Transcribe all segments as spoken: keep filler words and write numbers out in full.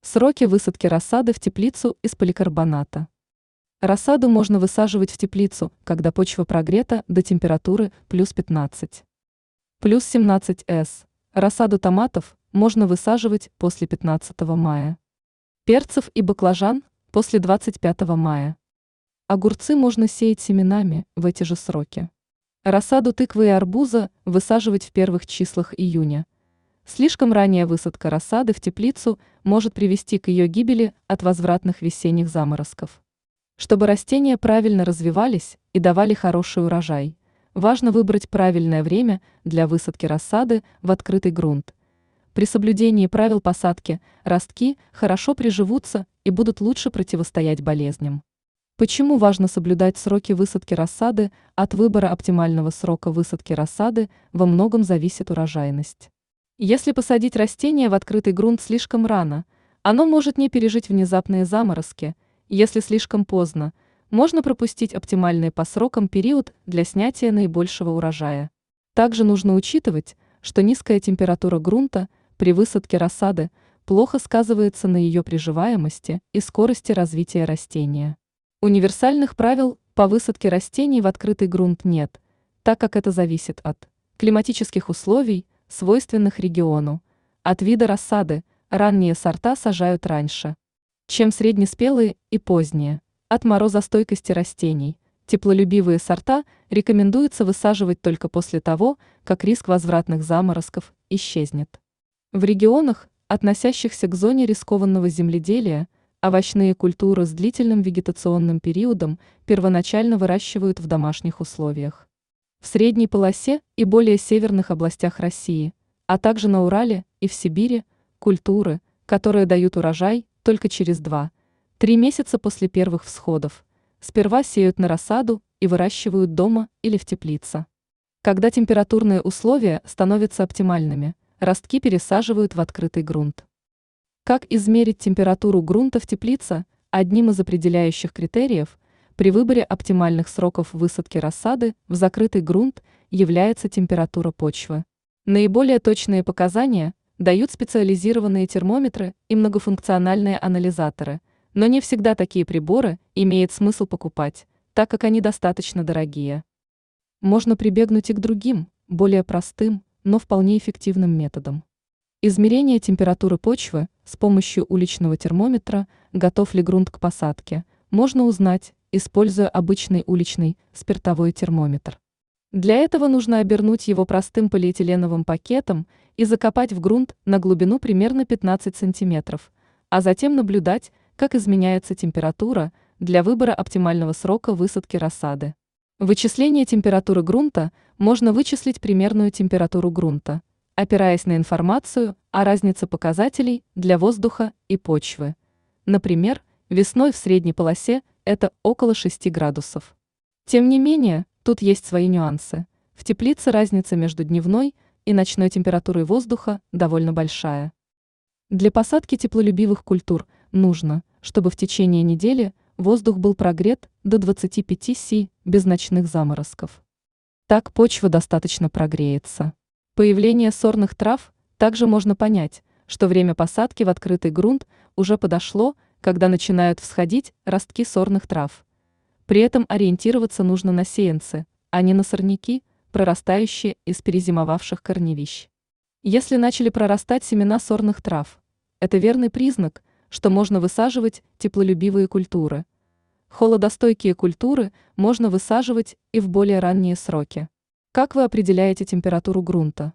Сроки высадки рассады в теплицу из поликарбоната. Рассаду можно высаживать в теплицу, когда почва прогрета до температуры плюс пятнадцать. Плюс семнадцать С. Рассаду томатов можно высаживать после пятнадцатого мая. Перцев и баклажан после двадцать пятого мая. Огурцы можно сеять семенами в эти же сроки. Рассаду тыквы и арбуза высаживать в первых числах июня. Слишком ранняя высадка рассады в теплицу может привести к ее гибели от возвратных весенних заморозков. Чтобы растения правильно развивались и давали хороший урожай, важно выбрать правильное время для высадки рассады в открытый грунт. При соблюдении правил посадки ростки хорошо приживутся и будут лучше противостоять болезням. Почему важно соблюдать сроки высадки рассады? От выбора оптимального срока высадки рассады во многом зависит урожайность. Если посадить растение в открытый грунт слишком рано, оно может не пережить внезапные заморозки. Если слишком поздно, можно пропустить оптимальный по срокам период для снятия наибольшего урожая. Также нужно учитывать, что низкая температура грунта при высадке рассады плохо сказывается на ее приживаемости и скорости развития растения. Универсальных правил по высадке растений в открытый грунт нет, так как это зависит от климатических условий, свойственных региону, от вида рассады. Ранние сорта сажают раньше, чем среднеспелые и поздние, от морозостойкости растений. Теплолюбивые сорта рекомендуется высаживать только после того, как риск возвратных заморозков исчезнет. В регионах, относящихся к зоне рискованного земледелия, овощные культуры с длительным вегетационным периодом первоначально выращивают в домашних условиях. В средней полосе и более северных областях России, а также на Урале и в Сибири, культуры, которые дают урожай только через два-три месяца после первых всходов, сперва сеют на рассаду и выращивают дома или в теплице. Когда температурные условия становятся оптимальными, ростки пересаживают в открытый грунт. Как измерить температуру грунта в теплице? Одним из определяющих критериев при выборе оптимальных сроков высадки рассады в закрытый грунт является температура почвы. Наиболее точные показания дают специализированные термометры и многофункциональные анализаторы, но не всегда такие приборы имеет смысл покупать, так как они достаточно дорогие. Можно прибегнуть и к другим, более простым, но вполне эффективным методам. Измерение температуры почвы с помощью уличного термометра, готов ли грунт к посадке, можно узнать, используя обычный уличный спиртовой термометр. Для этого нужно обернуть его простым полиэтиленовым пакетом и закопать в грунт на глубину примерно пятнадцать сантиметров, а затем наблюдать, как изменяется температура для выбора оптимального срока высадки рассады. Вычисление температуры грунта можно вычислить примерную температуру грунта, опираясь на информацию о разнице показателей для воздуха и почвы. Например, весной в средней полосе это около шести градусов. Тем не менее, тут есть свои нюансы. В теплице разница между дневной и ночной температурой воздуха довольно большая. Для посадки теплолюбивых культур нужно, чтобы в течение недели воздух был прогрет до двадцати пяти С без ночных заморозков. Так почва достаточно прогреется. Появление сорных трав также можно понять, что время посадки в открытый грунт уже подошло, когда начинают всходить ростки сорных трав. При этом ориентироваться нужно на сеянцы, а не на сорняки, прорастающие из перезимовавших корневищ. Если начали прорастать семена сорных трав, это верный признак, что можно высаживать теплолюбивые культуры. Холодостойкие культуры можно высаживать и в более ранние сроки. Как вы определяете температуру грунта?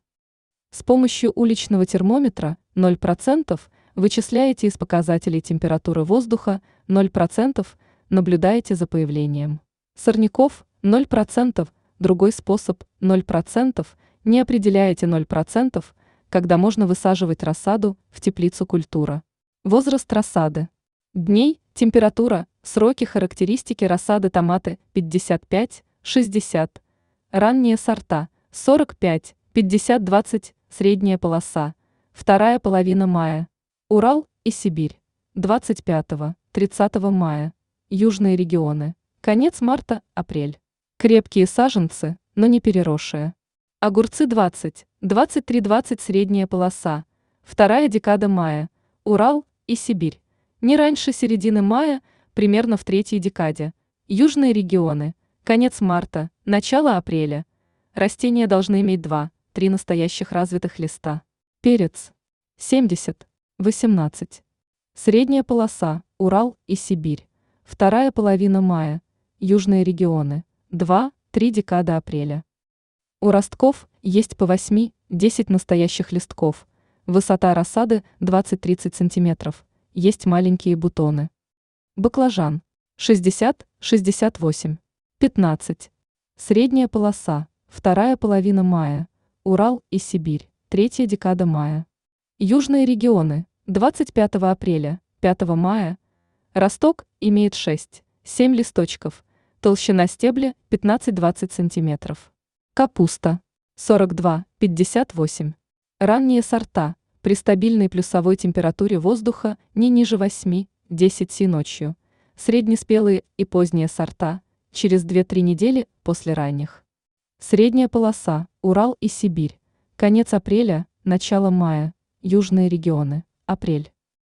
С помощью уличного термометра ноль процентов вычисляете из показателей температуры воздуха ноль процентов, наблюдаете за появлением сорняков ноль процентов, другой способ ноль процентов, не определяете ноль процентов, когда можно высаживать рассаду в теплицу культура. Возраст рассады. Дней, температура, сроки, характеристики рассады томаты пятьдесят пять - шестьдесят. Ранние сорта сорок пять - пятьдесят - двадцать, средняя полоса, вторая половина мая. Урал и Сибирь двадцать пятого - тридцатого мая. Южные регионы конец марта - апрель. Крепкие саженцы, но не переросшие. Огурцы двадцать - двадцать три - двадцать, средняя полоса, вторая декада мая. Урал и Сибирь. Не раньше середины мая, примерно в третьей декаде. Южные регионы. Конец марта, начало апреля. Растения должны иметь два-три настоящих развитых листа. Перец. семьдесят восемнадцать. Средняя полоса. Урал и Сибирь. Вторая половина мая. Южные регионы. два-три декады апреля. У ростков есть по восемь-десять настоящих листков. Высота рассады двадцать-тридцать сантиметров. Есть маленькие бутоны. Баклажан. шестьдесят-шестьдесят восемь. пятнадцать. Средняя полоса. Вторая половина мая. Урал и Сибирь. Третья декада мая. Южные регионы. двадцать пятого апреля, пятого мая. Росток имеет шесть-семь листочков. Толщина стебля пятнадцать-двадцать сантиметров. Капуста. сорок два-пятьдесят восемь. Ранние сорта. При стабильной плюсовой температуре воздуха не ниже восьми-десяти си ночью. Среднеспелые и поздние сорта. Через две-три недели после ранних. Средняя полоса. Урал и Сибирь. Конец апреля, начало мая. Южные регионы. Апрель.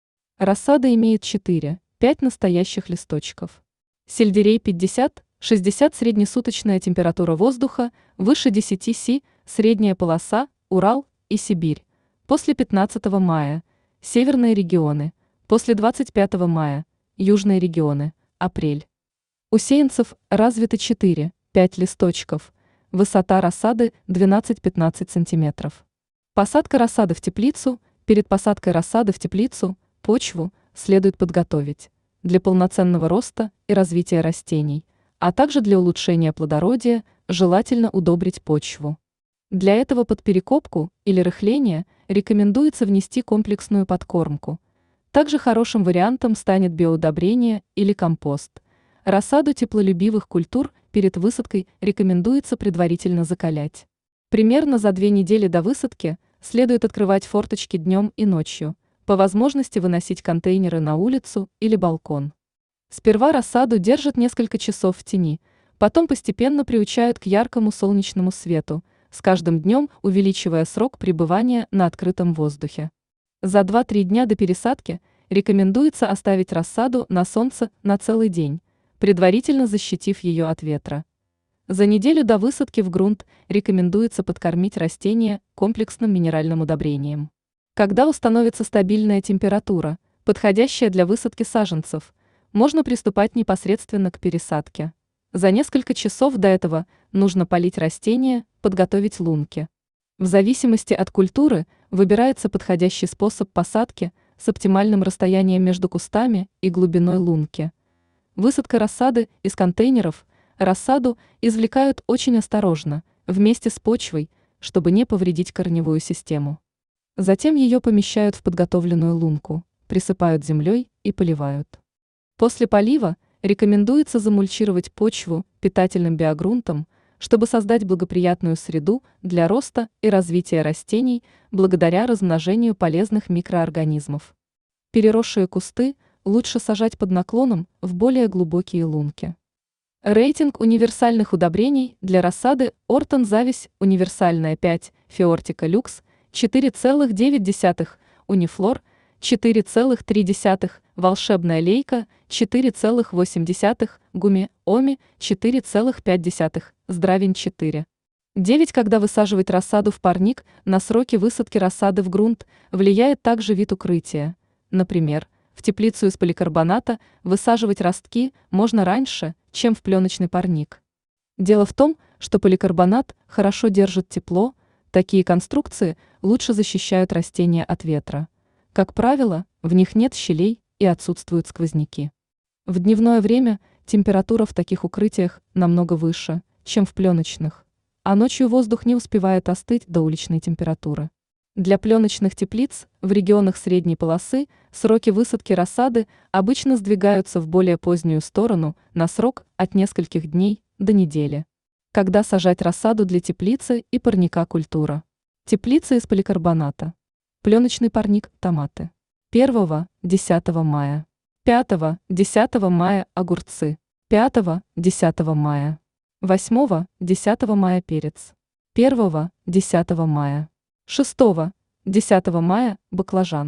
Рассада имеет четыре-пять настоящих листочков. Сельдерей пятьдесят-шестьдесят. Среднесуточная температура воздуха выше десяти си, средняя полоса, Урал и Сибирь. После пятнадцатого мая. Северные регионы. После двадцать пятого мая. Южные регионы. Апрель. У сеянцев развиты четыре-пять листочков. Высота рассады двенадцать-пятнадцать сантиметров. Посадка рассады в теплицу. Перед посадкой рассады в теплицу почву следует подготовить для полноценного роста и развития растений, а также для улучшения плодородия желательно удобрить почву. Для этого под перекопку или рыхление рекомендуется внести комплексную подкормку. Также хорошим вариантом станет биоудобрение или компост. Рассаду теплолюбивых культур перед высадкой рекомендуется предварительно закалять. Примерно за две недели до высадки следует открывать форточки днем и ночью, по возможности выносить контейнеры на улицу или балкон. Сперва рассаду держат несколько часов в тени, потом постепенно приучают к яркому солнечному свету, с каждым днем увеличивая срок пребывания на открытом воздухе. За два-три дня до пересадки рекомендуется оставить рассаду на солнце на целый день, предварительно защитив ее от ветра. За неделю до высадки в грунт рекомендуется подкормить растения комплексным минеральным удобрением. Когда установится стабильная температура, подходящая для высадки саженцев, можно приступать непосредственно к пересадке. За несколько часов до этого нужно полить растения, подготовить лунки. В зависимости от культуры выбирается подходящий способ посадки с оптимальным расстоянием между кустами и глубиной лунки. Высадка рассады из контейнеров. Рассаду извлекают очень осторожно, вместе с почвой, чтобы не повредить корневую систему. Затем ее помещают в подготовленную лунку, присыпают землей и поливают. После полива рекомендуется замульчировать почву питательным биогрунтом, чтобы создать благоприятную среду для роста и развития растений благодаря размножению полезных микроорганизмов. Переросшие кусты лучше сажать под наклоном в более глубокие лунки. Рейтинг универсальных удобрений для рассады Ортон Зависть универсальная пять, Фиортика люкс четыре целых девять десятых, Унифлор четыре целых три десятых, Волшебная лейка четыре целых восемь десятых, Гуми Оми четыре целых пять десятых, Здравень четыре. девять. Когда высаживать рассаду в парник, на сроки высадки рассады в грунт влияет также вид укрытия. Например, в теплицу из поликарбоната высаживать ростки можно раньше, чем в пленочный парник. Дело в том, что поликарбонат хорошо держит тепло, такие конструкции лучше защищают растения от ветра. Как правило, в них нет щелей и отсутствуют сквозняки. В дневное время температура в таких укрытиях намного выше, чем в пленочных, а ночью воздух не успевает остыть до уличной температуры. Для пленочных теплиц в регионах средней полосы сроки высадки рассады обычно сдвигаются в более позднюю сторону на срок от нескольких дней до недели. Когда сажать рассаду для теплицы и парника культура? Теплица из поликарбоната. Пленочный парник томаты. первого-десятого мая. пятого-десятого мая огурцы. пятого-десятого мая. восьмого-десятого мая перец. первого-десятого мая. шестого-десятого мая баклажан.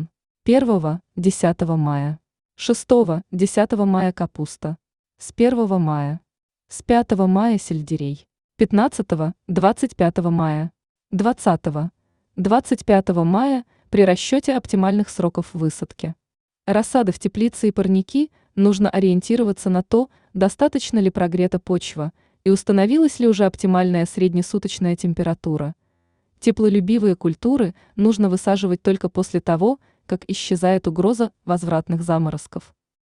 первого-десятого мая. шестого-десятого мая капуста. С первого мая. С пятого мая сельдерей. пятнадцатого-двадцать пятого мая. двадцатого-двадцать пятого мая при расчете оптимальных сроков высадки. Рассады в теплице и парники нужно ориентироваться на то, достаточно ли прогрета почва и установилась ли уже оптимальная среднесуточная температура. Теплолюбивые культуры нужно высаживать только после того, как исчезает угроза возвратных заморозков.